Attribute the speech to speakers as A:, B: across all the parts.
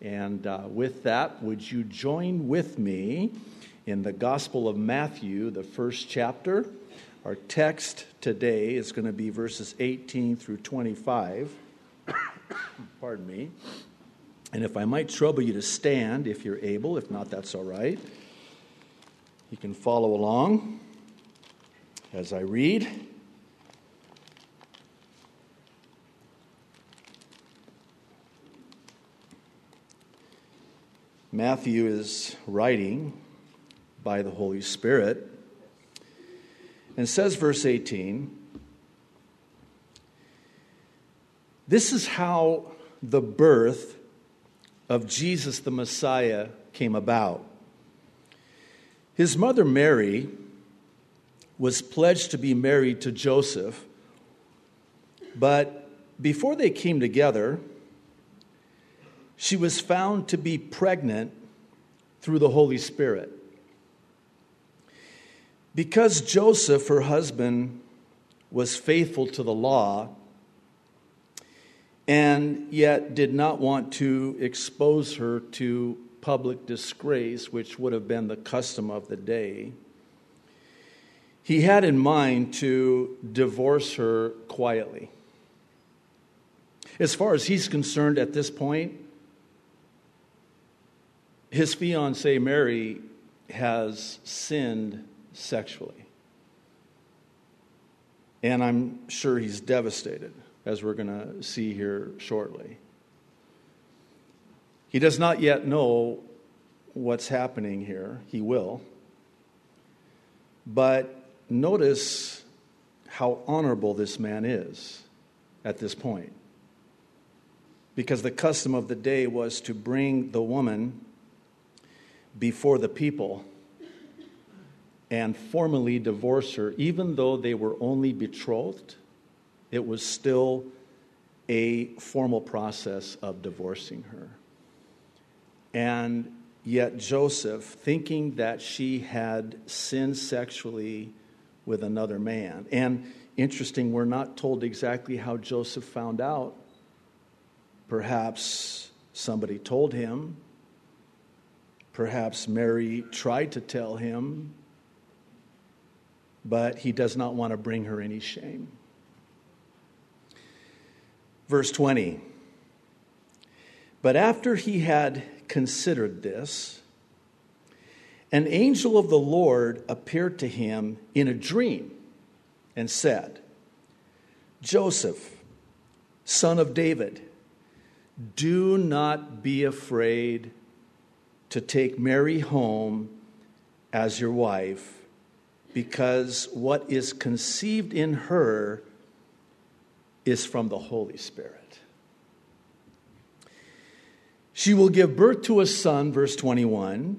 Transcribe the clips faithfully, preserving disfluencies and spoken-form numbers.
A: And uh, with that, would you join with me in the Gospel of Matthew, the first chapter? Our text today is going to be verses eighteen through twenty-five. Pardon me. And if I might trouble you to stand if you're able, if not, that's all right. You can follow along as I read. Matthew is writing by the Holy Spirit, and says, verse eighteen, "This is how the birth of Jesus the Messiah came about. His mother Mary was pledged to be married to Joseph, but before they came together, she was found to be pregnant through the Holy Spirit. Because Joseph, her husband, was faithful to the law and yet did not want to expose her to public disgrace, which would have been the custom of the day, he had in mind to divorce her quietly. As far as he's concerned at this point, his fiancée Mary has sinned sexually. And I'm sure he's devastated, as we're going to see here shortly. He does not yet know what's happening here. He will. But notice how honorable this man is at this point. Because the custom of the day was to bring the woman before the people and formally divorce her. Even though they were only betrothed, it was still a formal process of divorcing her. And yet Joseph, thinking that she had sinned sexually with another man, and interesting, we're not told exactly how Joseph found out. Perhaps somebody told him. Perhaps Mary tried to tell him, but he does not want to bring her any shame. Verse twenty, "But after he had considered this, an angel of the Lord appeared to him in a dream and said, 'Joseph, son of David, do not be afraid to take Mary home as your wife, because what is conceived in her is from the Holy Spirit. She will give birth to a son,'" verse twenty-one,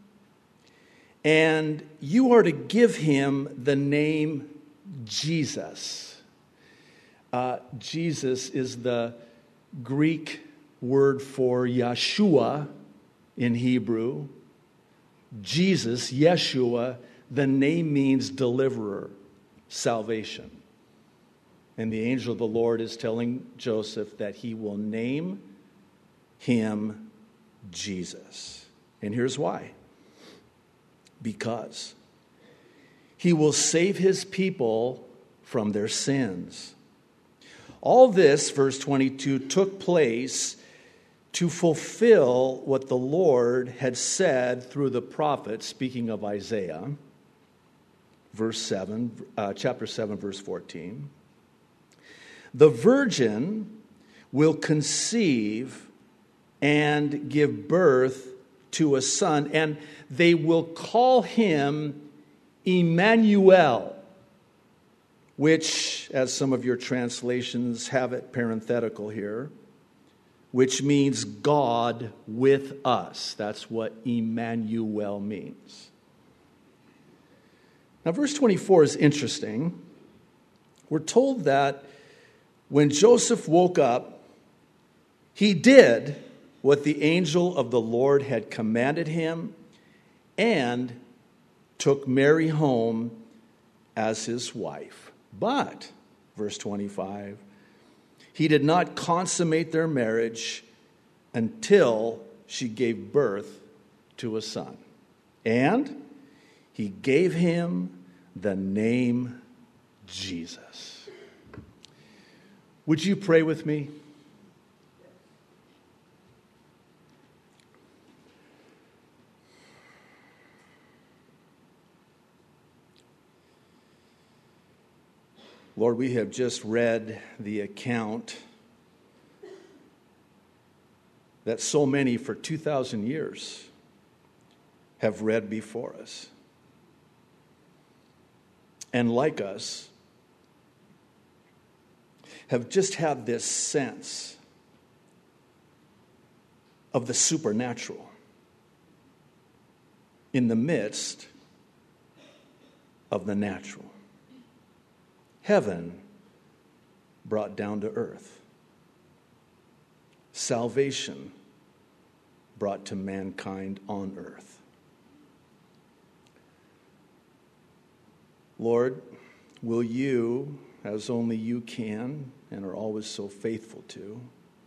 A: "and you are to give him the name Jesus." Uh, Jesus is the Greek word for Yeshua in Hebrew. Jesus, Yeshua, the name means deliverer, salvation. And the angel of the Lord is telling Joseph that he will name him Jesus. And here's why. Because he will save his people from their sins. All this, verse twenty-two, took place to fulfill what the Lord had said through the prophet, speaking of Isaiah, verse seven, uh, chapter seven, verse fourteen. "The virgin will conceive and give birth to a son, and they will call him Emmanuel," which, as some of your translations have it parenthetical here, which means God with us. That's what Emmanuel means. Now, verse twenty-four is interesting. We're told that when Joseph woke up, he did what the angel of the Lord had commanded him and took Mary home as his wife. But, verse twenty-five, he did not consummate their marriage until she gave birth to a son. And he gave him the name Jesus. Would you pray with me? Lord, we have just read the account that so many for two thousand years have read before us. And like us, have just had this sense of the supernatural in the midst of the natural. Heaven brought down to earth. Salvation brought to mankind on earth. Lord, will you, as only you can and are always so faithful to,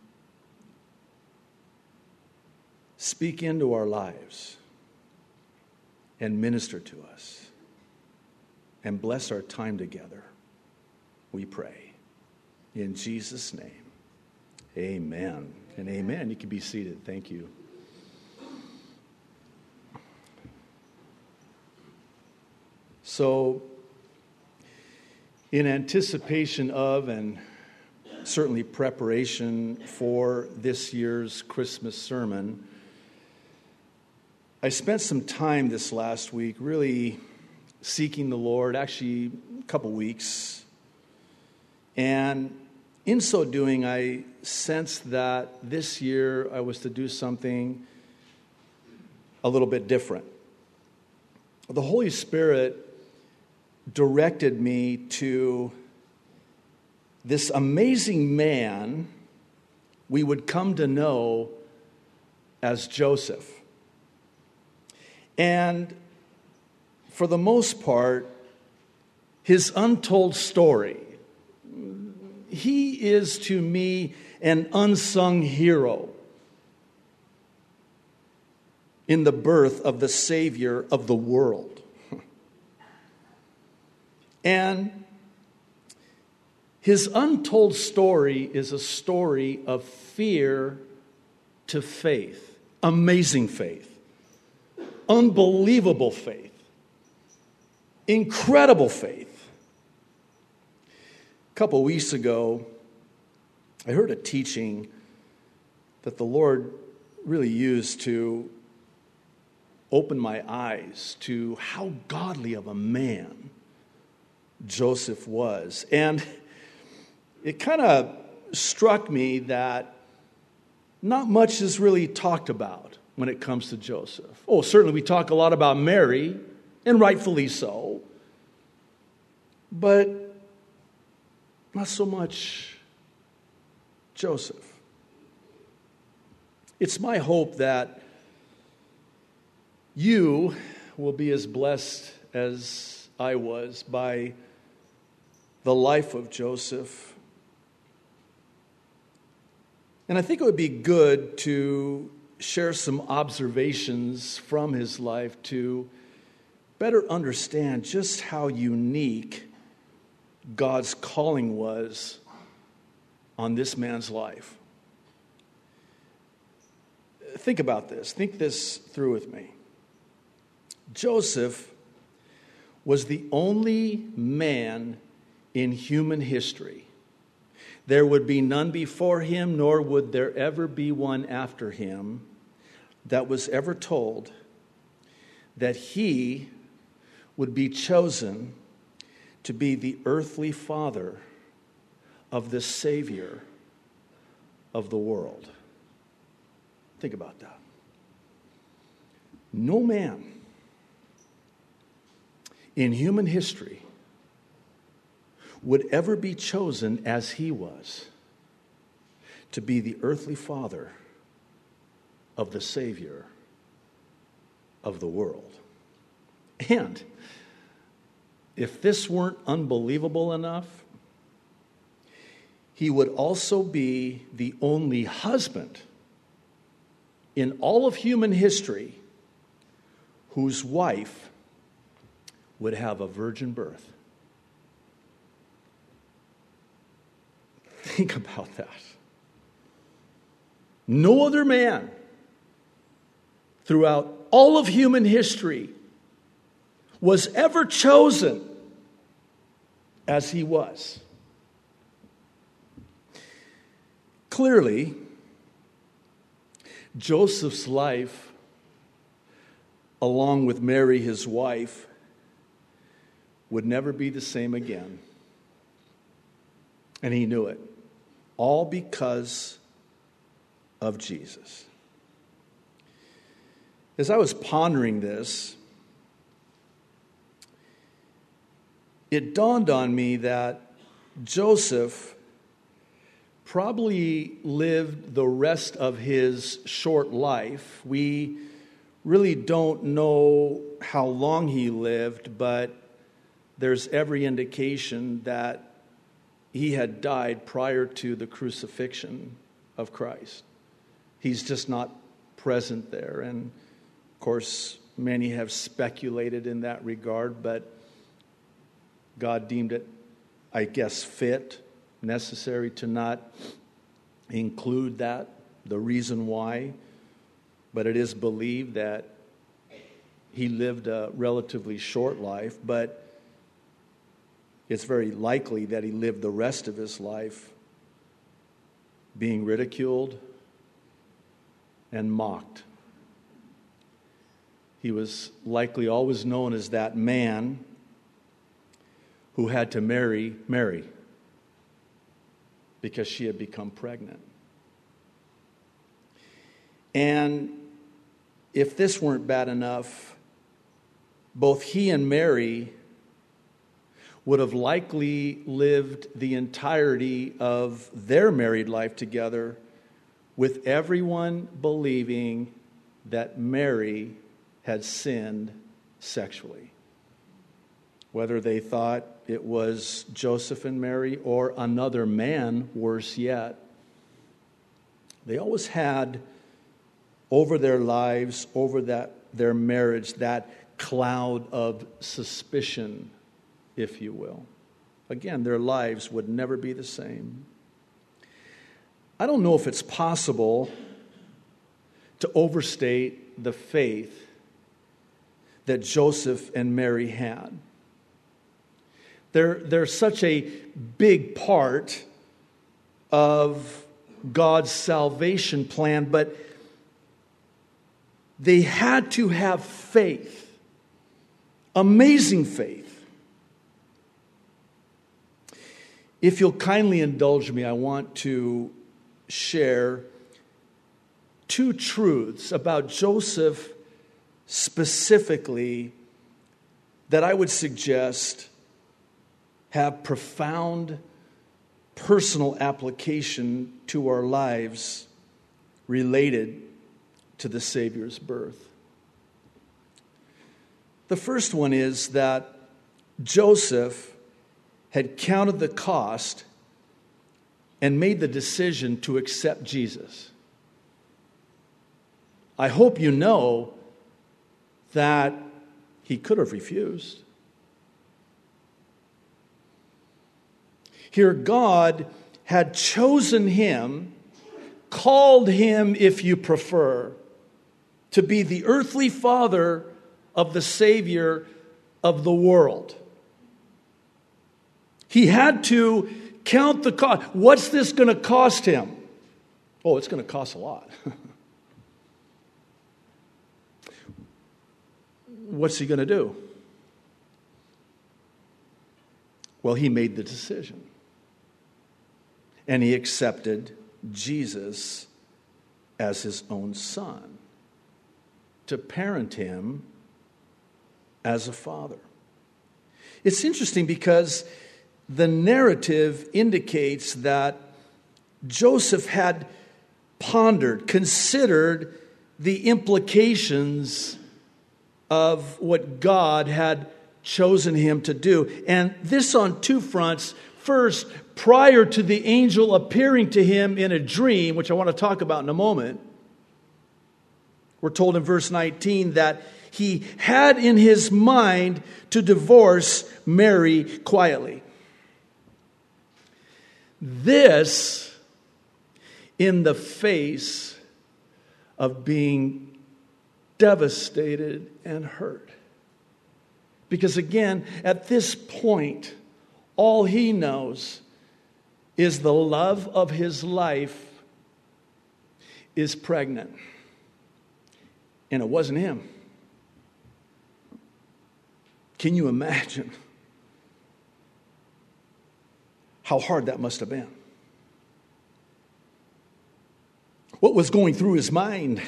A: speak into our lives and minister to us and bless our time together, we pray. In Jesus' name, amen and amen. You can be seated. Thank you. So, in anticipation of and certainly preparation for this year's Christmas sermon, I spent some time this last week really seeking the Lord, actually a couple weeks. And in so doing, I sensed that this year I was to do something a little bit different. The Holy Spirit directed me to this amazing man we would come to know as Joseph. And for the most part, his untold story, he is to me an unsung hero in the birth of the Savior of the world. And his untold story is a story of fear to faith, amazing faith, unbelievable faith, incredible faith. A couple weeks ago, I heard a teaching that the Lord really used to open my eyes to how godly of a man Joseph was. And it kind of struck me that not much is really talked about when it comes to Joseph. Oh, certainly we talk a lot about Mary, and rightfully so, but not so much Joseph. It's my hope that you will be as blessed as I was by the life of Joseph. And I think it would be good to share some observations from his life to better understand just how unique God's calling was on this man's life. Think about this. Think this through with me. Joseph was the only man in human history. There would be none before him, nor would there ever be one after him, that was ever told that he would be chosen to be the earthly father of the Savior of the world. Think about that. No man in human history would ever be chosen as he was to be the earthly father of the Savior of the world. And if this weren't unbelievable enough, he would also be the only husband in all of human history whose wife would have a virgin birth. Think about that. No other man throughout all of human history was ever chosen as he was. Clearly, Joseph's life, along with Mary, his wife, would never be the same again. And he knew it. All because of Jesus. As I was pondering this, it dawned on me that Joseph probably lived the rest of his short life. We really don't know how long he lived, but there's every indication that he had died prior to the crucifixion of Christ. He's just not present there. And of course, many have speculated in that regard, but God deemed it, I guess, fit, necessary to not include that, the reason why. But it is believed that he lived a relatively short life, but it's very likely that he lived the rest of his life being ridiculed and mocked. He was likely always known as that man who had to marry Mary because she had become pregnant. And if this weren't bad enough, both he and Mary would have likely lived the entirety of their married life together with everyone believing that Mary had sinned sexually. Whether they thought it was Joseph and Mary or another man, worse yet, they always had over their lives, over that their marriage, that cloud of suspicion, if you will. Again, their lives would never be the same. I don't know if it's possible to overstate the faith that Joseph and Mary had. They're, they're such a big part of God's salvation plan, but they had to have faith, amazing faith. If you'll kindly indulge me, I want to share two truths about Joseph specifically that I would suggest have profound personal application to our lives related to the Savior's birth. The first one is that Joseph had counted the cost and made the decision to accept Jesus. I hope you know that he could have refused. Here, God had chosen him, called him, if you prefer, to be the earthly father of the Savior of the world. He had to count the cost. What's this going to cost him? Oh, it's going to cost a lot. What's he going to do? Well, he made the decision. And he accepted Jesus as his own son, to parent him as a father. It's interesting because the narrative indicates that Joseph had pondered, considered the implications of what God had chosen him to do. And this on two fronts. First, prior to the angel appearing to him in a dream, which I want to talk about in a moment, We're told in verse nineteen that he had in his mind to divorce Mary quietly. This in the face of being devastated and hurt. Because again, at this point, all he knows is the love of his life is pregnant. And it wasn't him. Can you imagine how hard that must have been? What was going through his mind?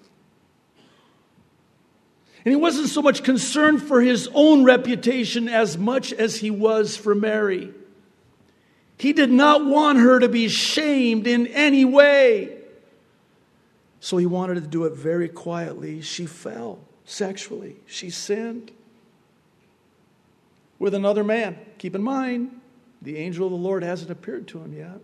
A: And he wasn't so much concerned for his own reputation as much as he was for Mary. He did not want her to be shamed in any way. So he wanted to do it very quietly. She fell sexually. She sinned with another man. Keep in mind, the angel of the Lord hasn't appeared to him yet.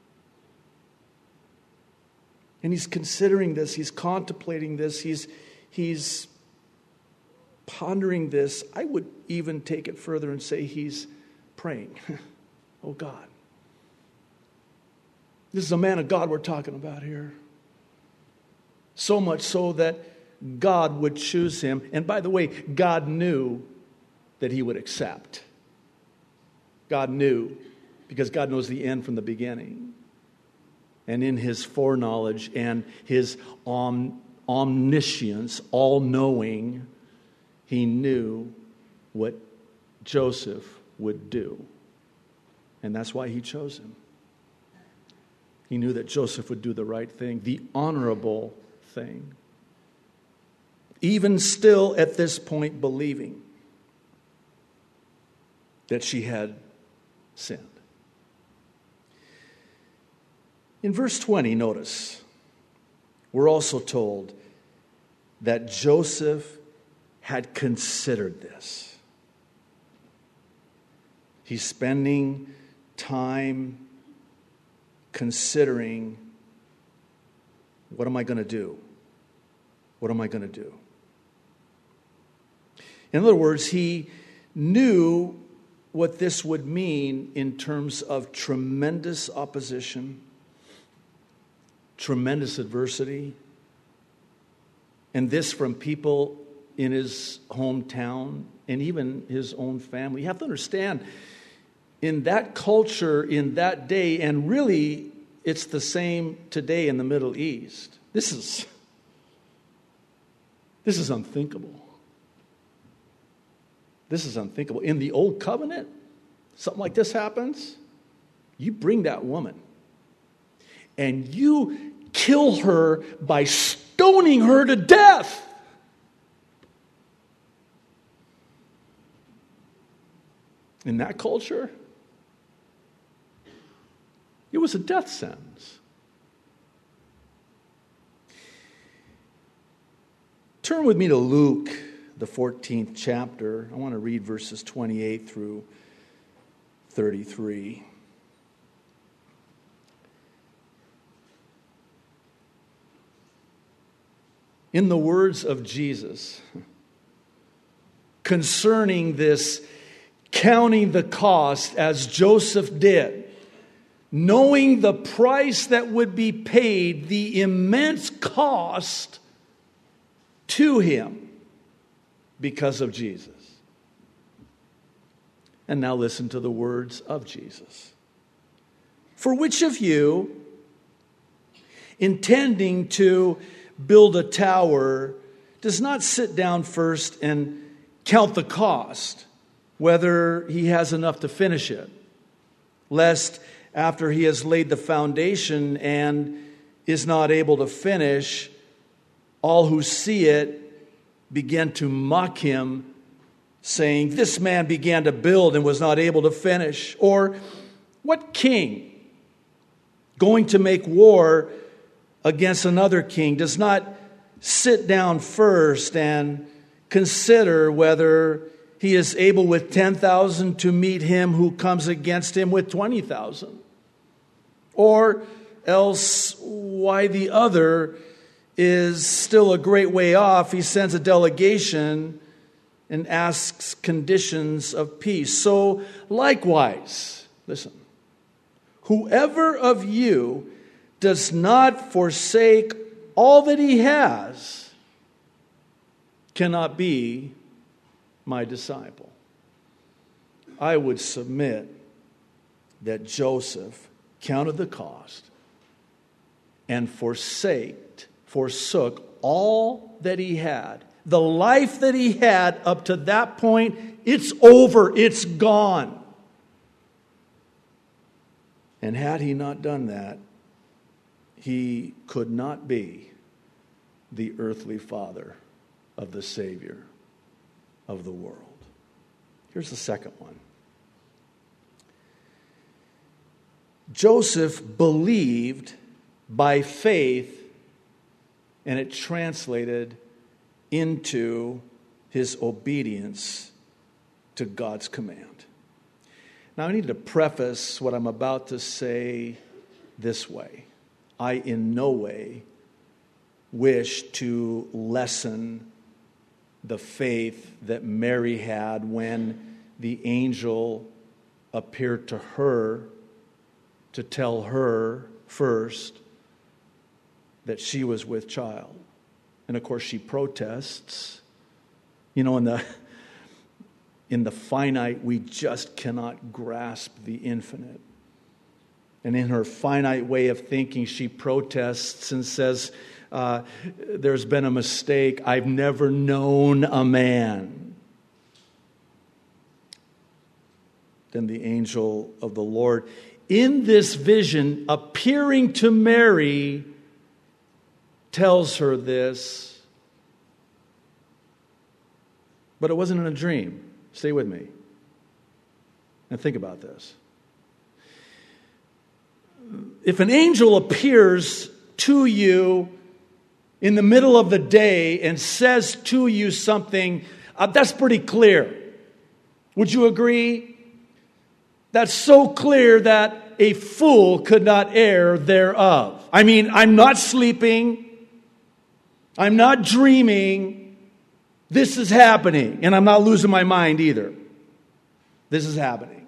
A: And he's considering this. He's contemplating this. He's, he's pondering this. I would even take it further and say he's praying. Oh God. This is a man of God we're talking about here. So much so that God would choose him. And by the way, God knew that he would accept. God knew, because God knows the end from the beginning. And in his foreknowledge and his om- omniscience, all-knowing, he knew what Joseph would do. And that's why he chose him. He knew that Joseph would do the right thing, the honorable thing. Even still at this point believing that she had sinned. In verse twenty, notice, we're also told that Joseph had considered this. He's spending time considering, what am I going to do? What am I going to do? In other words, he knew what this would mean in terms of tremendous opposition, tremendous adversity, and this from people in his hometown and even his own family. You have to understand, in that culture, in that day, and really it's the same today in the Middle East, this is, this is unthinkable. This is unthinkable. In the Old Covenant, something like this happens, you bring that woman and you kill her by stoning her to death. In that culture, it was a death sentence. Turn with me to Luke, the fourteenth chapter. I want to read verses twenty-eight through thirty-three. In the words of Jesus concerning this counting the cost as Joseph did, knowing the price that would be paid, the immense cost to him because of Jesus. And now listen to the words of Jesus. For which of you, intending to build a tower, does not sit down first and count the cost, whether he has enough to finish it, lest after he has laid the foundation and is not able to finish, all who see it begin to mock him, saying, "This man began to build and was not able to finish." Or, what king, going to make war against another king, does not sit down first and consider whether he is able with ten thousand to meet him who comes against him with twenty thousand? Or else, why the other is still a great way off, he sends a delegation and asks conditions of peace. So likewise, listen, whoever of you does not forsake all that he has cannot be my disciple. I would submit that Joseph counted the cost and forsaked, forsook all that he had. The life that he had up to that point, it's over, it's gone. And had he not done that, he could not be the earthly father of the Savior of the world. Here's the second one. Joseph believed by faith, and it translated into his obedience to God's command. Now, I need to preface what I'm about to say this way. I in no way wish to lessen the faith that Mary had when the angel appeared to her to tell her first that she was with child. And of course she protests. You know, in the in the finite, we just cannot grasp the infinite. And in her finite way of thinking, she protests and says, uh, there's been a mistake. I've never known a man. Then the angel of the Lord, in this vision, appearing to Mary, tells her this. But it wasn't in a dream. Stay with me. And think about this. If an angel appears to you in the middle of the day and says to you something, uh, that's pretty clear. Would you agree? That's so clear that a fool could not err thereof. I mean, I'm not sleeping. I'm not dreaming. This is happening. And I'm not losing my mind either. This is happening.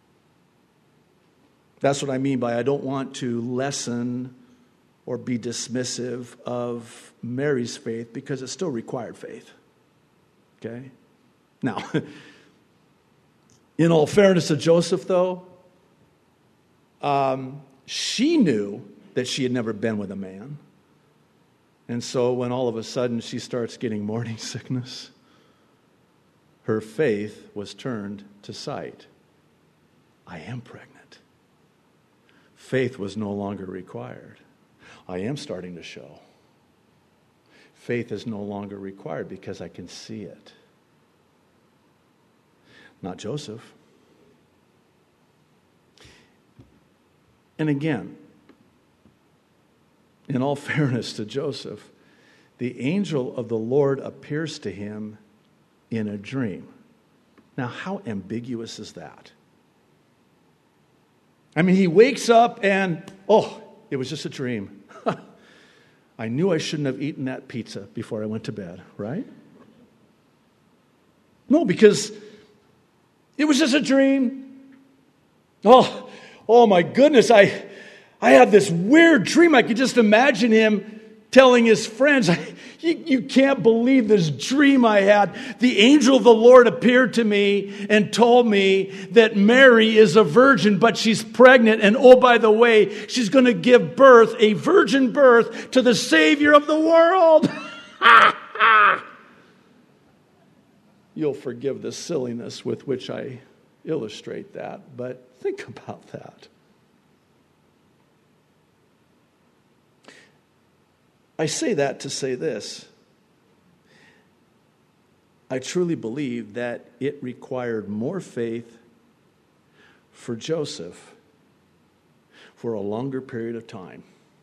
A: That's what I mean by I don't want to lessen or be dismissive of Mary's faith, because it still required faith. Okay? Now, in all fairness to Joseph, though, um, she knew that she had never been with a man. And so when all of a sudden she starts getting morning sickness, her faith was turned to sight. I am pregnant. Faith was no longer required. I am starting to show. Faith is no longer required because I can see it. Not Joseph. And again, in all fairness to Joseph, the angel of the Lord appears to him in a dream. Now, how ambiguous is that? I mean, he wakes up and, oh, it was just a dream. I knew I shouldn't have eaten that pizza before I went to bed, right? No, because it was just a dream. Oh, oh my goodness, I, I had this weird dream. I could just imagine him telling his friends, you, you can't believe this dream I had. The angel of the Lord appeared to me and told me that Mary is a virgin, but she's pregnant. And oh, by the way, she's going to give birth, a virgin birth, to the Savior of the world. You'll forgive the silliness with which I illustrate that, but think about that. I say that to say this. I truly believe that it required more faith for Joseph for a longer period of time.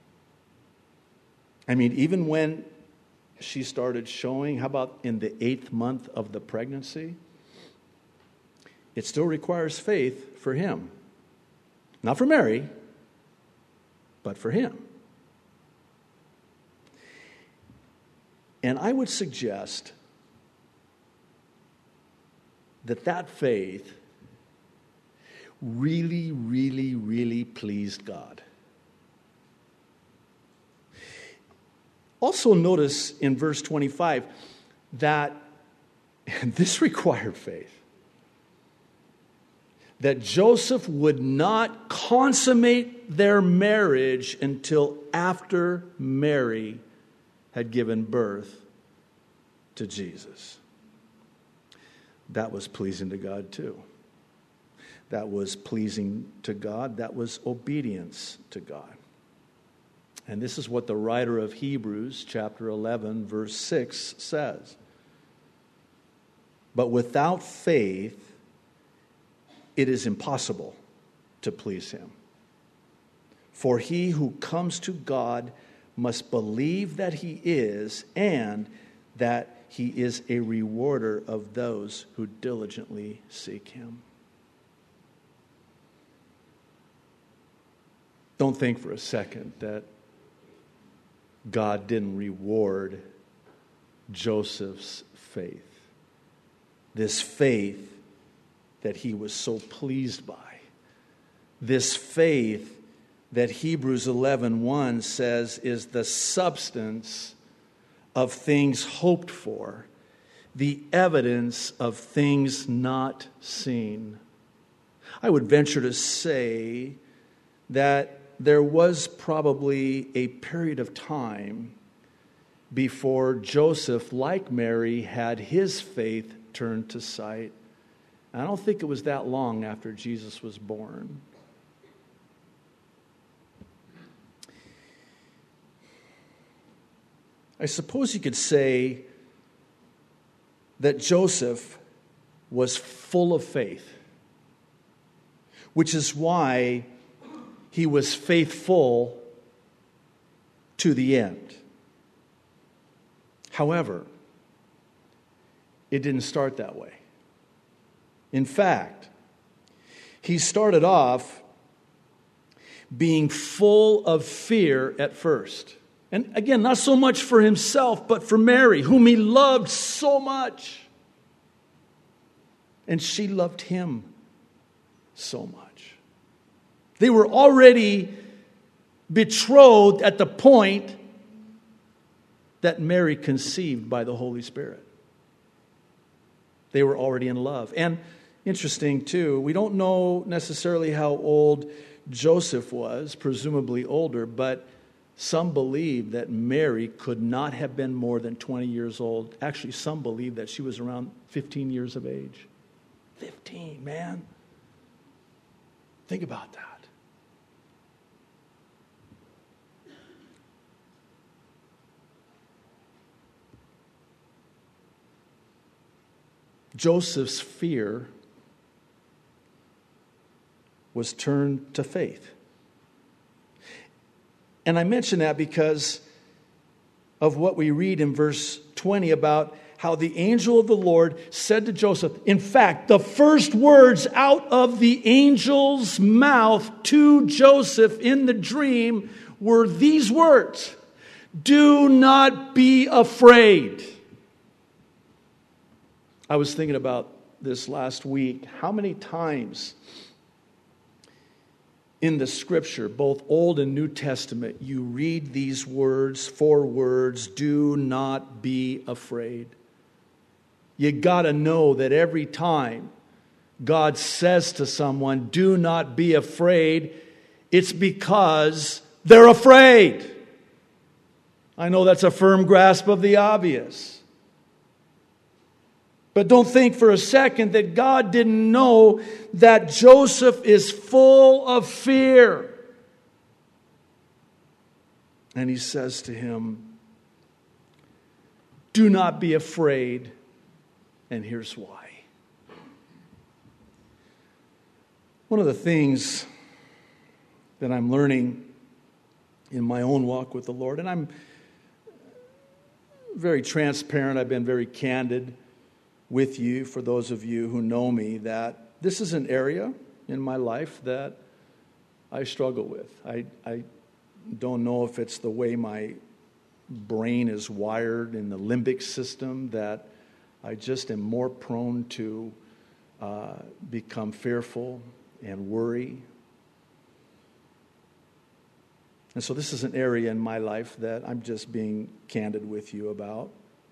A: I mean, even when she started showing, how about in the eighth month of the pregnancy? It still requires faith for him. Not for Mary, but for him. And I would suggest that that faith really, really, really pleased God. Also notice in verse twenty-five that this required faith. That Joseph would not consummate their marriage until after Mary had given birth to Jesus. That was pleasing to God too. That was pleasing to God. That was obedience to God. And this is what the writer of Hebrews, chapter eleven, verse six says. But without faith, it is impossible to please him. For he who comes to God must believe that he is, and that he is a rewarder of those who diligently seek him. Don't think for a second that God didn't reward Joseph's faith. This faith that he was so pleased by. This faith that Hebrews eleven one says is the substance of things hoped for, the evidence of things not seen. I would venture to say that there was probably a period of time before Joseph, like Mary, had his faith turned to sight. I don't think it was that long after Jesus was born. I suppose you could say that Joseph was full of faith, which is why he was faithful to the end. However, it didn't start that way. In fact, he started off being full of fear at first. And again, not so much for himself, but for Mary, whom he loved so much. And she loved him so much. They were already betrothed at the point that Mary conceived by the Holy Spirit. They were already in love. And interesting, too, we don't know necessarily how old Joseph was, presumably older, but some believe that Mary could not have been more than twenty years old. Actually, some believe that she was around fifteen years of age. fifteen, man. Think about that. Joseph's fear was turned to faith. And I mention that because of what we read in verse twenty about how the angel of the Lord said to Joseph, in fact, the first words out of the angel's mouth to Joseph in the dream were these words, "Do not be afraid." I was thinking about this last week. How many times in the Scripture, both Old and New Testament, you read these words, four words, "Do not be afraid." You got to know that every time God says to someone, "Do not be afraid," it's because they're afraid. I know that's a firm grasp of the obvious. But don't think for a second that God didn't know that Joseph is full of fear. And he says to him, "Do not be afraid." And here's why. One of the things that I'm learning in my own walk with the Lord, and I'm very transparent, I've been very candid with you, for those of you who know me, that this is an area in my life that I struggle with. I, I don't know if it's the way my brain is wired in the limbic system that I just am more prone to uh, become fearful and worry. And so this is an area in my life that I'm just being candid with you about.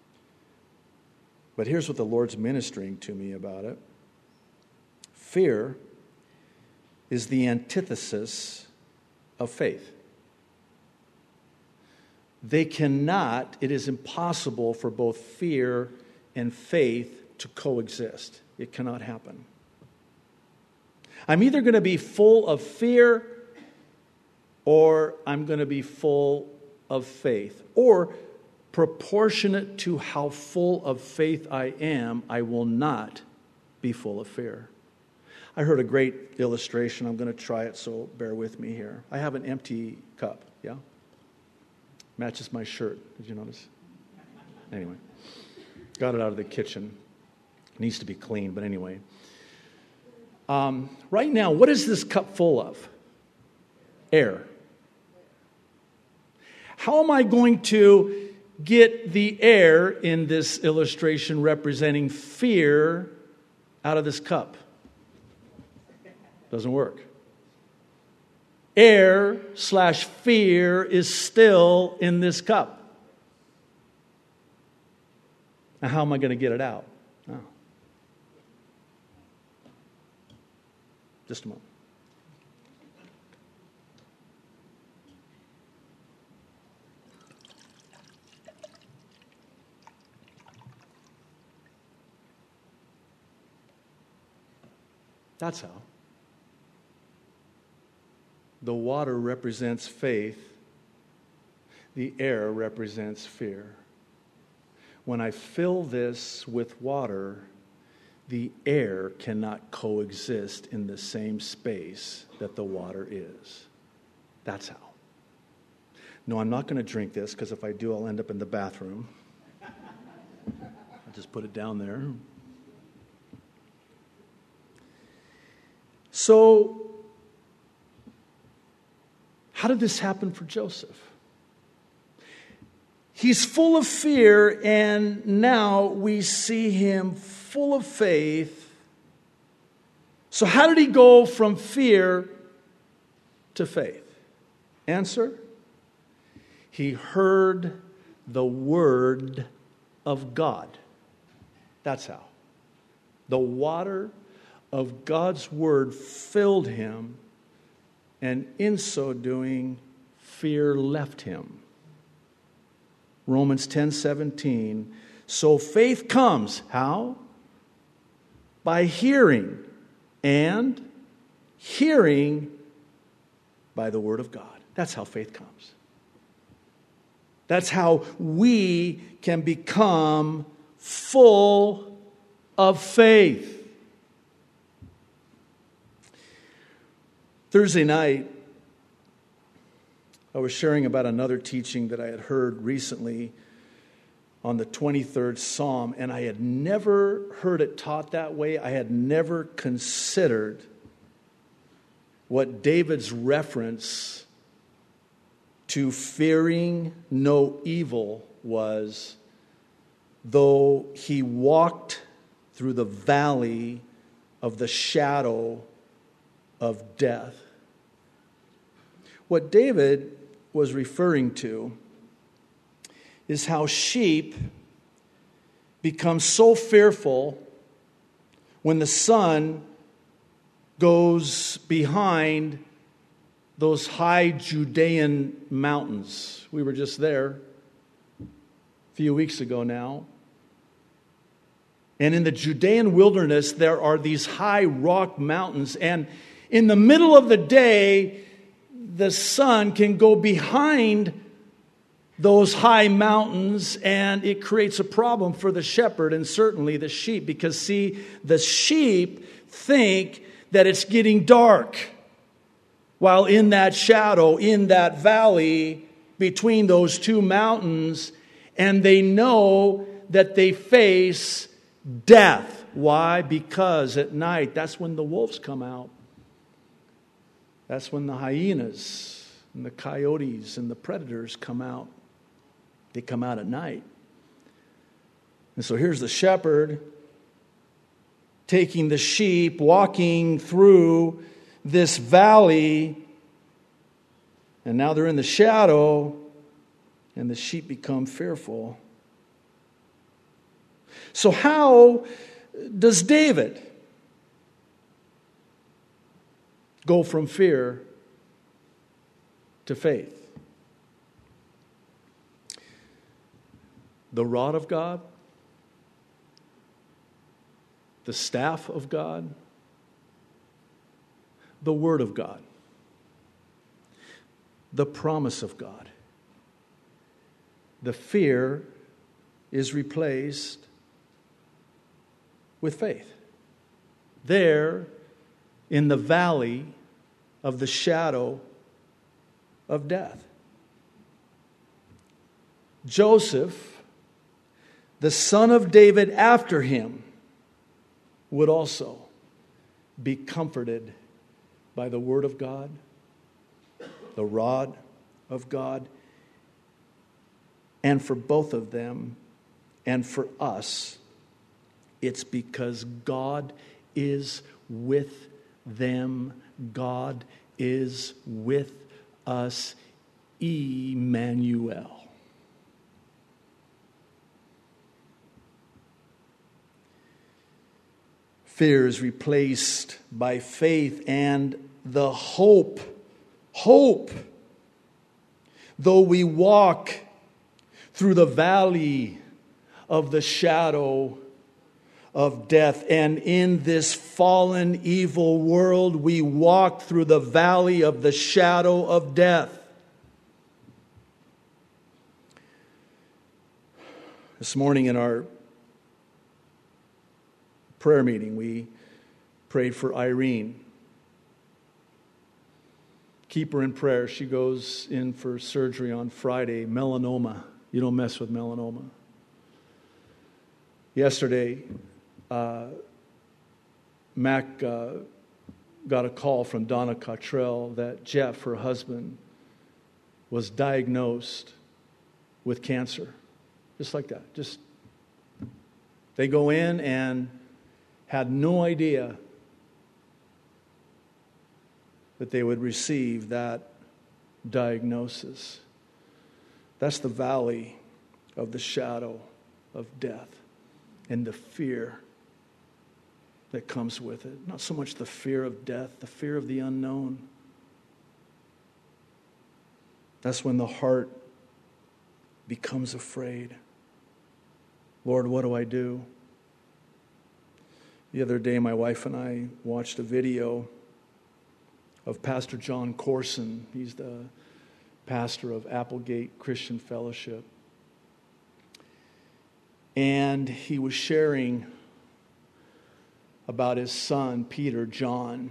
A: But here's what the Lord's ministering to me about it. Fear is the antithesis of faith. They cannot, it is impossible for both fear and faith to coexist. It cannot happen. I'm either going to be full of fear or I'm going to be full of faith. Or proportionate to how full of faith I am, I will not be full of fear. I heard a great illustration. I'm going to try it, so bear with me here. I have an empty cup, yeah? Matches my shirt. Did you notice? Anyway, got it out of the kitchen. Needs to be clean, but anyway. Um, right now, what is this cup full of? Air. How am I going to get the air in this illustration representing fear out of this cup? Doesn't work. Air slash fear is still in this cup. Now, how am I going to get it out? Oh. Just a moment. That's how. The water represents faith. The air represents fear. When I fill this with water, the air cannot coexist in the same space that the water is. That's how. No, I'm not going to drink this, because if I do, I'll end up in the bathroom. I'll just put it down there. So, how did this happen for Joseph? He's full of fear, and now we see him full of faith. So how did he go from fear to faith? Answer: he heard the word of God. That's how. The water of God's word filled him, and in so doing, fear left him. Romans ten seventeen. So faith comes, how? By hearing, and hearing by the word of God. That's how faith comes. That's how we can become full of faith. Thursday night, I was sharing about another teaching that I had heard recently on the twenty-third Psalm, and I had never heard it taught that way. I had never considered what David's reference to fearing no evil was, though he walked through the valley of the shadow of death. What David was referring to is how sheep become so fearful when the sun goes behind those high Judean mountains. We were just there a few weeks ago now. And in the Judean wilderness, there are these high rock mountains. And in the middle of the day, the sun can go behind those high mountains, and it creates a problem for the shepherd and certainly the sheep. Because, see, the sheep think that it's getting dark, while in that shadow, in that valley between those two mountains, and they know that they face death. Why? Because at night, that's when the wolves come out. That's when the hyenas and the coyotes and the predators come out. They come out at night. And so here's the shepherd taking the sheep, walking through this valley, and now they're in the shadow, and the sheep become fearful. So how does David go from fear to faith? The rod of God, the staff of God, the word of God, the promise of God. The fear is replaced with faith. There, in the valley of the shadow of death, Joseph, the son of David after him, would also be comforted by the word of God, the rod of God. And for both of them, and for us, it's because God is with them. God is with us. Emmanuel. Fear is replaced by faith and the hope. Hope. Though we walk through the valley of the shadow of death, and in this fallen, evil world, we walk through the valley of the shadow of death. This morning in our prayer meeting, we prayed for Irene. Keep her in prayer. She goes in for surgery on Friday. Melanoma. You don't mess with melanoma. Yesterday, uh, Mac uh, got a call from Donna Cottrell that Jeff, her husband, was diagnosed with cancer. Just like that. Just they go in and had no idea that they would receive that diagnosis. That's the valley of the shadow of death and the fear that comes with it. Not so much the fear of death, the fear of the unknown. That's when the heart becomes afraid. Lord, what do I do? The other day, my wife and I watched a video of Pastor John Corson. He's the pastor of Applegate Christian Fellowship. And he was sharing about his son, Peter John,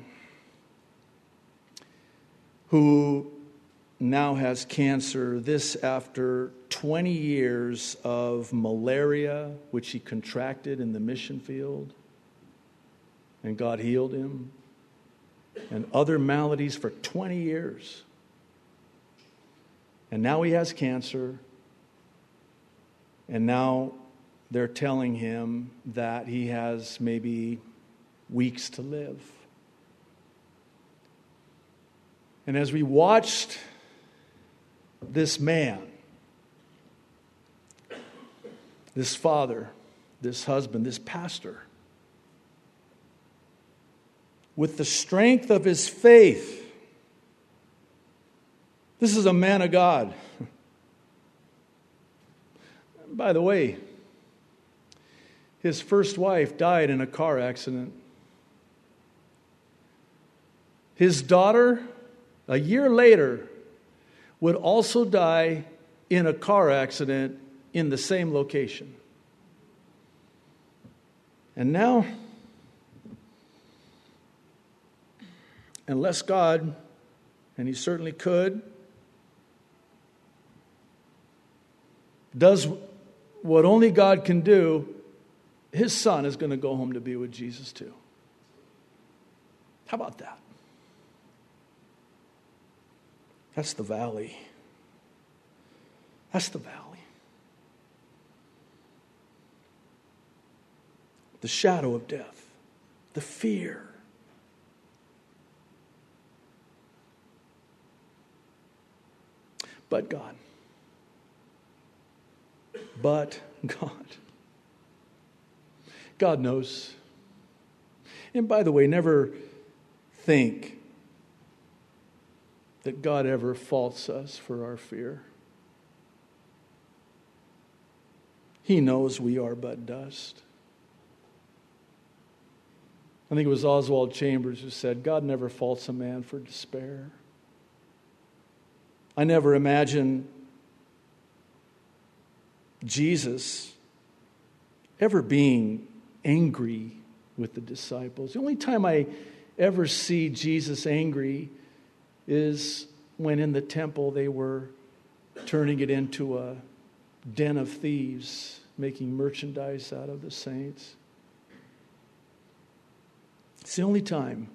A: who now has cancer. This after twenty years of malaria, which he contracted in the mission field, and God healed him, and other maladies for twenty years. And now he has cancer, and now they're telling him that he has maybe weeks to live. And as we watched this man, this father, this husband, this pastor, with the strength of his faith, this is a man of God. By the way, his first wife died in a car accident. His daughter, a year later, would also die in a car accident in the same location. And now, unless God, and he certainly could, does what only God can do, his son is going to go home to be with Jesus too. How about that? That's the valley. That's the valley. the shadow of death, the fear. But God. But God. God knows. And by the way, never think that God ever faults us for our fear. He knows we are but dust. I think it was Oswald Chambers who said, God never faults a man for despair. I never imagine Jesus ever being angry with the disciples. The only time I ever see Jesus angry is when in the temple they were turning it into a den of thieves, making merchandise out of the saints. It's the only time.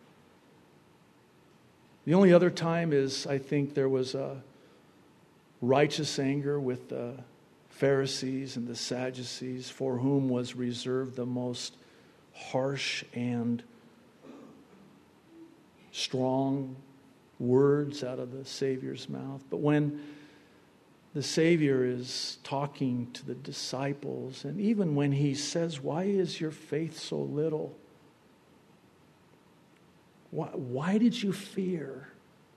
A: The only other time is, I think, there was a righteous anger with the Pharisees and the Sadducees, for whom was reserved the most harsh and strong words out of the Savior's mouth. But when the Savior is talking to the disciples, and even when he says, why is your faith so little? Why, why did you fear?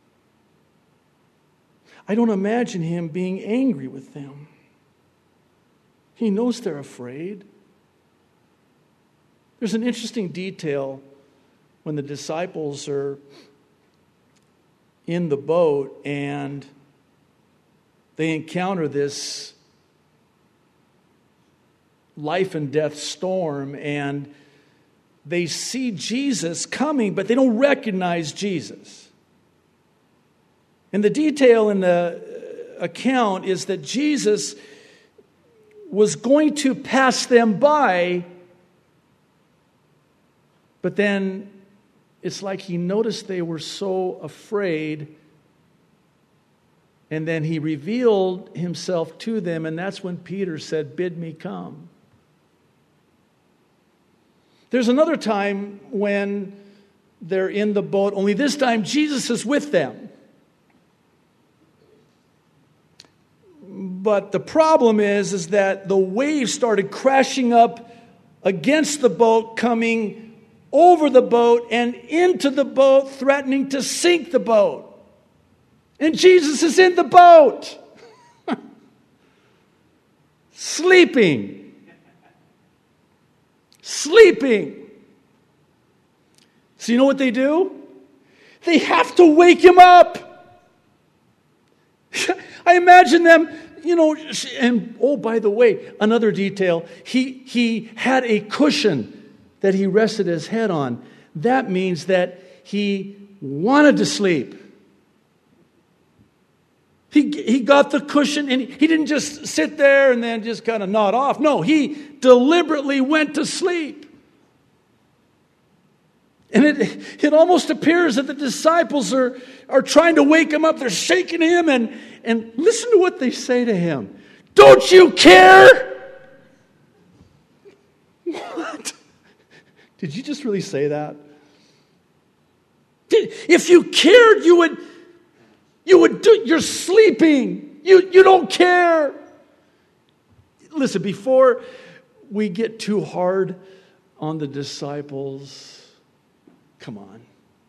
A: I don't imagine him being angry with them. He knows they're afraid. There's an interesting detail when the disciples are in the boat and they encounter this life and death storm, and they see Jesus coming, but they don't recognize Jesus. And the detail in the account is that Jesus was going to pass them by, but then it's like he noticed they were so afraid, and then he revealed himself to them, and that's when Peter said, bid me come. There's another time when they're in the boat, only this time Jesus is with them. But the problem is, is that the waves started crashing up against the boat, coming over the boat and into the boat, threatening to sink the boat. And Jesus is in the boat, sleeping. Sleeping. So you know what they do? They have to wake him up. I imagine them, you know, and oh, by the way, another detail, he, he had a cushion that he rested his head on. That means that he wanted to sleep. He, he got the cushion, and he didn't just sit there and then just kind of nod off. No, he deliberately went to sleep. And it, it almost appears that the disciples are, are trying to wake him up. They're shaking him, and, and listen to what they say to him. Don't you care? What? Did you just really say that? Did, if you cared, you would... You would do, you're sleeping. You, you don't care. Listen, before we get too hard on the disciples, come on.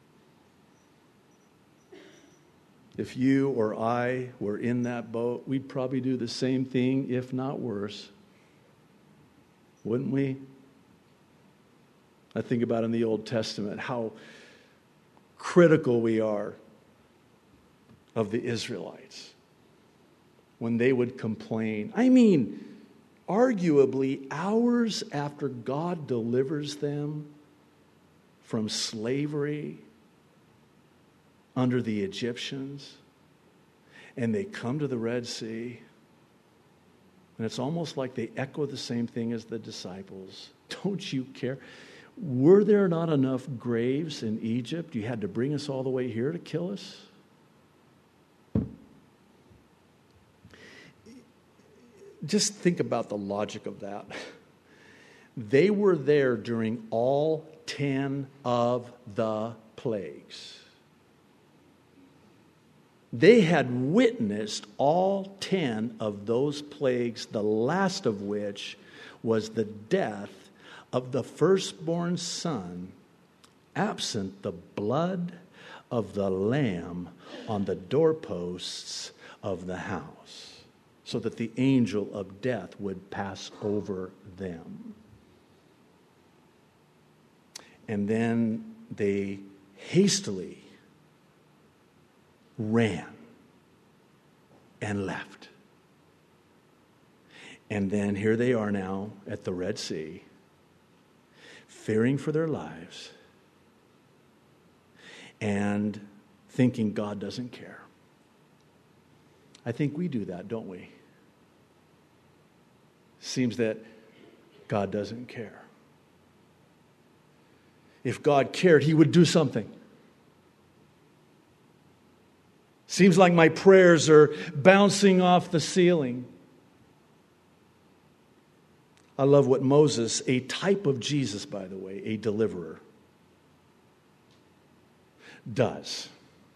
A: If you or I were in that boat, we'd probably do the same thing, if not worse. Wouldn't we? I think about in the Old Testament how critical we are of the Israelites when they would complain. I mean, arguably hours after God delivers them from slavery under the Egyptians, and they come to the Red Sea, and it's almost like they echo the same thing as the disciples. Don't you care? Were there not enough graves in Egypt? You had to bring us all the way here to kill us? Just think about the logic of that. They were there during all ten of the plagues. They had witnessed all ten of those plagues, the last of which was the death of the firstborn son, absent the blood of the lamb on the doorposts of the house, so that the angel of death would pass over them. And then they hastily ran and left. And then here they are now at the Red Sea, fearing for their lives and thinking God doesn't care. I think we do that, don't we? Seems that God doesn't care. If God cared, he would do something. Seems like my prayers are bouncing off the ceiling. I love what Moses, a type of Jesus, by the way, a deliverer, does.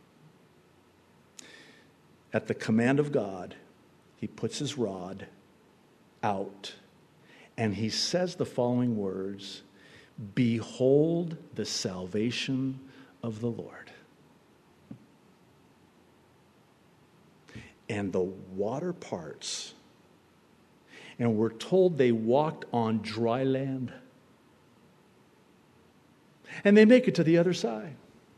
A: At the command of God, he puts his rod out and he says the following words, "Behold the salvation of the Lord." And the water parts. And we're told they walked on dry land. And they make it to the other side.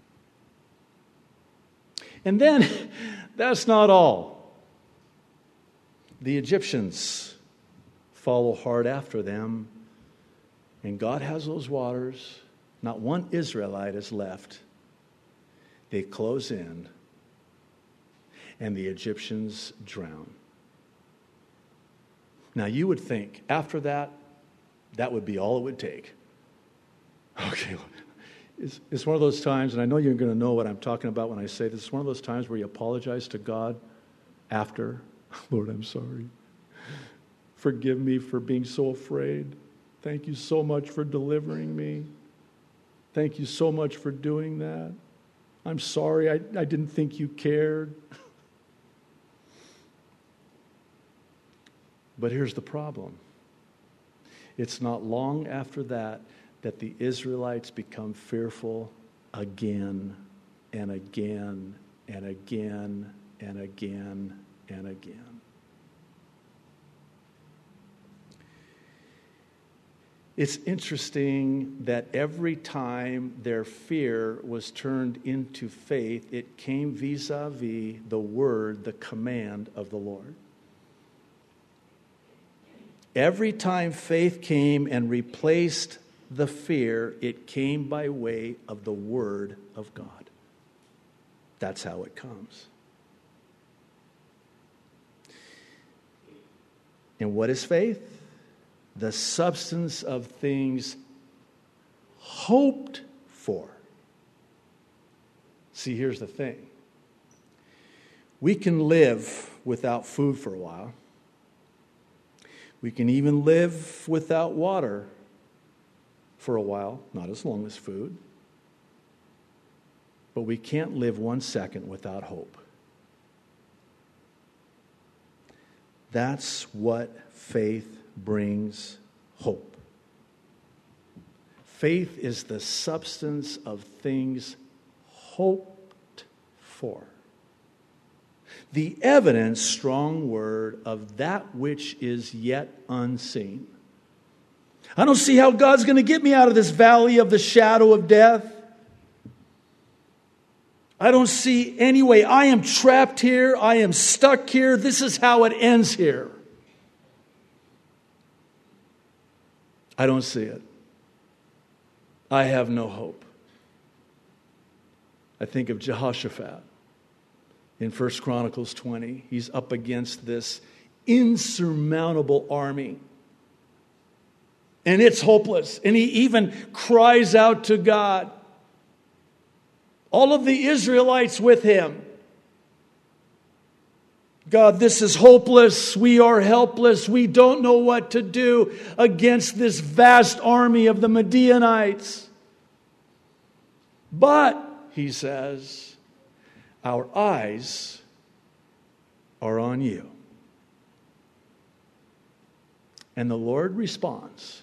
A: And then, that's not all. The Egyptians follow hard after them. And God has those waters. Not one Israelite is left. They close in. And the Egyptians drown. Now you would think after that, that would be all it would take. Okay, it's, it's one of those times, and I know you're going to know what I'm talking about when I say this, it's one of those times where you apologize to God after. Lord, I'm sorry. Forgive me for being so afraid. Thank you so much for delivering me. Thank you so much for doing that. I'm sorry, I, I didn't think you cared. But here's the problem. It's not long after that that the Israelites become fearful again and again and again and again and again. It's interesting that every time their fear was turned into faith, it came vis-a-vis the word, the command of the Lord. Every time faith came and replaced the fear, it came by way of the Word of God. That's how it comes. And what is faith? The substance of things hoped for. See, here's the thing. We can live without food for a while. We can even live without water for a while, not as long as food. But we can't live one second without hope. That's what faith brings, hope. Faith is the substance of things hoped for. The evidence, strong word, of that which is yet unseen. I don't see how God's going to get me out of this valley of the shadow of death. I don't see any way. I am trapped here. I am stuck here. This is how it ends here. I don't see it. I have no hope. I think of Jehoshaphat. In First Chronicles twenty, he's up against this insurmountable army. And it's hopeless. And he even cries out to God. All of the Israelites with him. God, this is hopeless. We are helpless. We don't know what to do against this vast army of the Midianites. But, he says, our eyes are on you. And the Lord responds.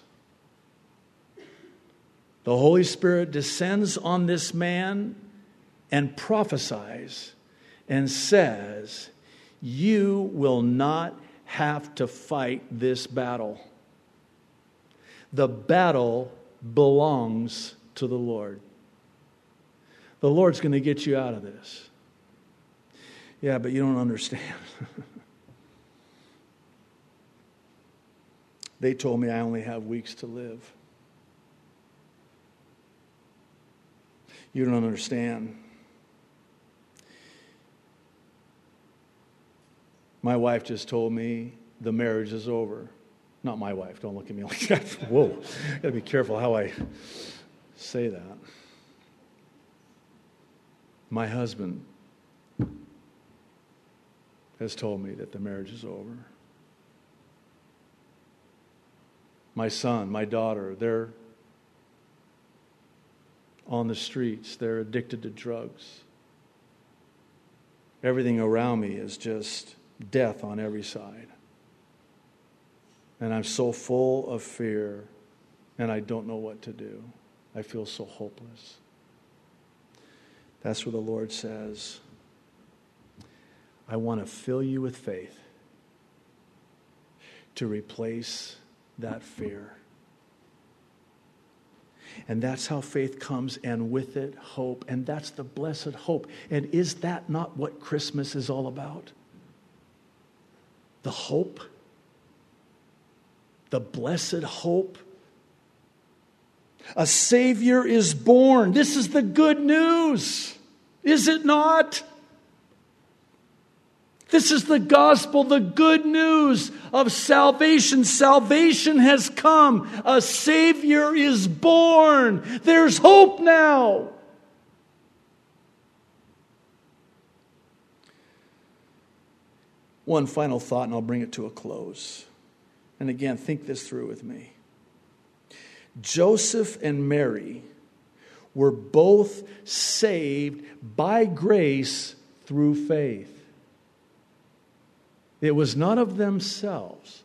A: The Holy Spirit descends on this man and prophesies and says, you will not have to fight this battle. The battle belongs to the Lord. The Lord's going to get you out of this. Yeah, but you don't understand. They told me I only have weeks to live. You don't understand. My wife just told me the marriage is over. Not my wife. Don't look at me like that. Whoa. Got to be careful how I say that. My husband has told me that the marriage is over. My son, my daughter, they're on the streets. They're addicted to drugs. Everything around me is just death on every side. And I'm so full of fear, and I don't know what to do. I feel so hopeless. That's where the Lord says, I want to fill you with faith to replace that fear. And that's how faith comes, and with it, hope. And that's the blessed hope. And is that not what Christmas is all about? The hope? The blessed hope? A Savior is born. This is the good news, is it not? This is the gospel, the good news of salvation. Salvation has come. A Savior is born. There's hope now. One final thought, and I'll bring it to a close. And again, think this through with me. Joseph and Mary were both saved by grace through faith. It was not of themselves.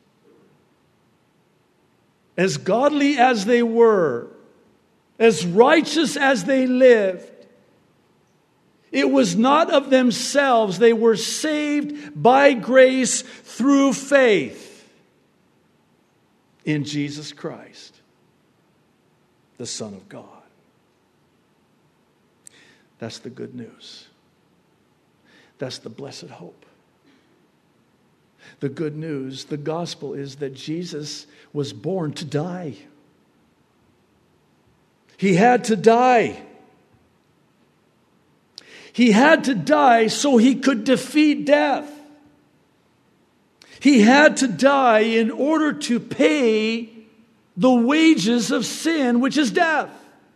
A: As godly as they were, as righteous as they lived, it was not of themselves. They were saved by grace through faith in Jesus Christ, the Son of God. That's the good news. That's the blessed hope. The good news, the gospel, is that Jesus was born to die. He had to die. He had to die so he could defeat death. He had to die in order to pay the wages of sin, which is death.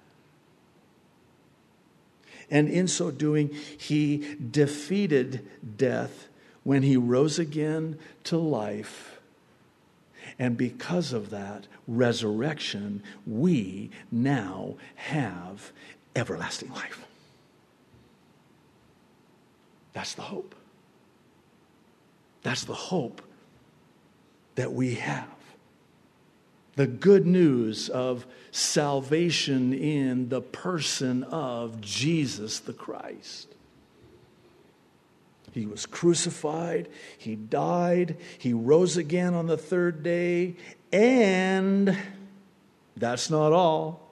A: And in so doing, he defeated death when he rose again to life. And because of that resurrection, we now have everlasting life. That's the hope. That's the hope that we have. The good news of salvation in the person of Jesus the Christ. He was crucified, he died, he rose again on the third day, and that's not all.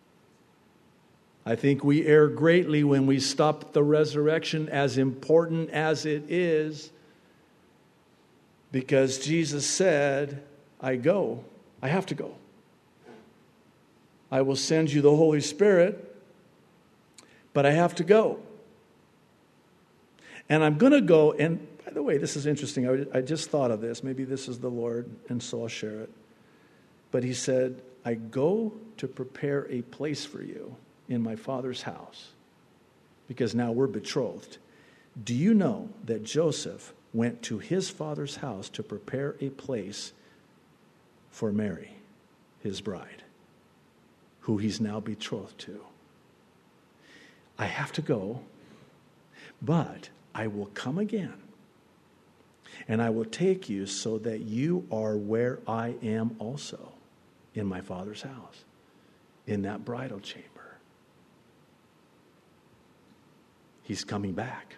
A: I think we err greatly when we stop the resurrection, as important as it is, because Jesus said, I go, I have to go. I will send you the Holy Spirit, but I have to go. And I'm going to go, and by the way, this is interesting. I, I just thought of this. Maybe this is the Lord, and so I'll share it. But he said, I go to prepare a place for you in my Father's house, because now we're betrothed. Do you know that Joseph went to his Father's house to prepare a place for Mary, his bride, who he's now betrothed to. I have to go, but I will come again, and I will take you so that you are where I am also, in my Father's house, in that bridal chamber. He's coming back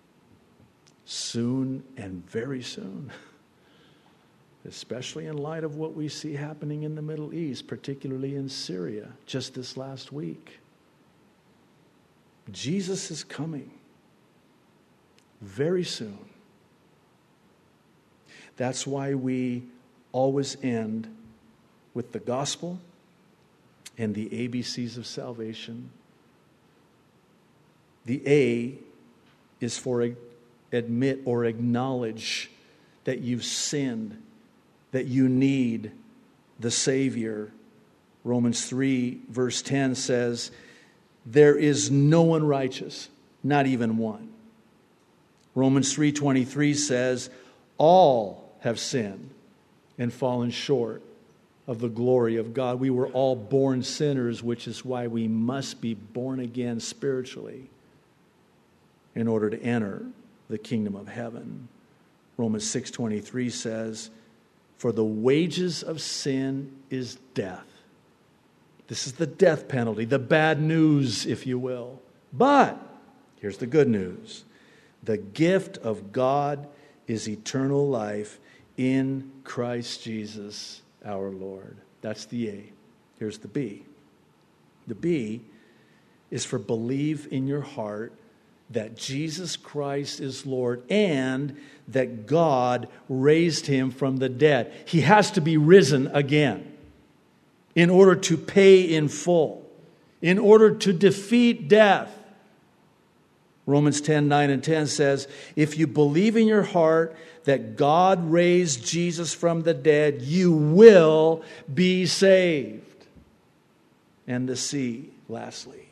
A: soon and very soon, especially in light of what we see happening in the Middle East, particularly in Syria, just this last week. Jesus is coming very soon. That's why we always end with the gospel and the A B Cs of salvation. The A is for admit or acknowledge that you've sinned, that you need the Savior. Romans three, verse ten says, there is no one righteous, not even one. Romans three twenty-three says, all have sinned and fallen short of the glory of God. We were all born sinners, which is why we must be born again spiritually in order to enter the kingdom of heaven. Romans six twenty-three says, for the wages of sin is death. This is the death penalty, the bad news, if you will. But here's the good news. The gift of God is eternal life in Christ Jesus our Lord. That's the A. Here's the B. The B is for believe in your heart that Jesus Christ is Lord and that God raised him from the dead. He has to be risen again in order to pay in full, in order to defeat death. Romans ten, nine and ten says, if you believe in your heart that God raised Jesus from the dead, you will be saved. And the C, lastly,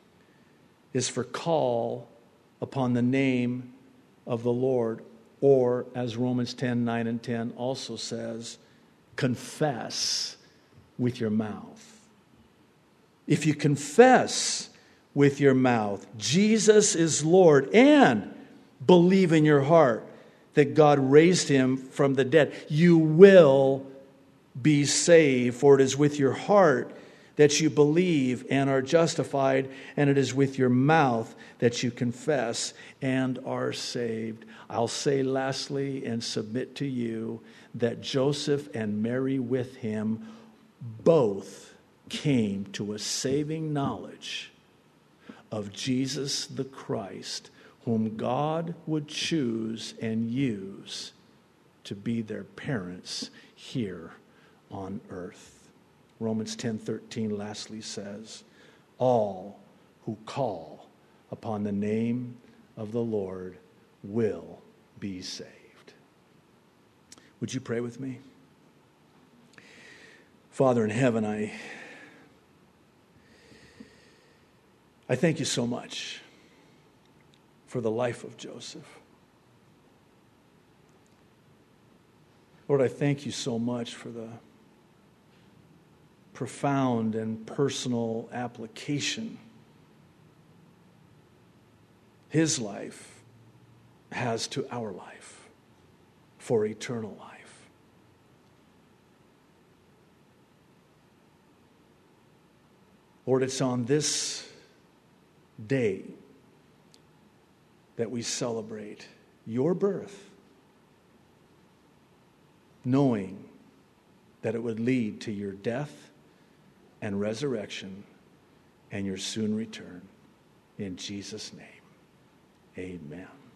A: is for call upon the name of the Lord, or as Romans ten, nine and ten also says, confess with your mouth. If you confess with your mouth Jesus is Lord and believe in your heart that God raised him from the dead, you will be saved. For it is with your heart that you believe and are justified, and it is with your mouth that you confess and are saved. I'll say lastly and submit to you that Joseph and Mary with him both came to a saving knowledge of Jesus the Christ, whom God would choose and use to be their parents here on earth. Romans ten thirteen lastly says, all who call upon the name of the Lord will be saved. Would you pray with me? Father in heaven, I, I thank you so much for the life of Joseph. Lord, I thank you so much for the profound and personal application his life has to our life for eternal life. Lord, it's on this day that we celebrate your birth, knowing that it would lead to your death and resurrection and your soon return. In Jesus' name, amen.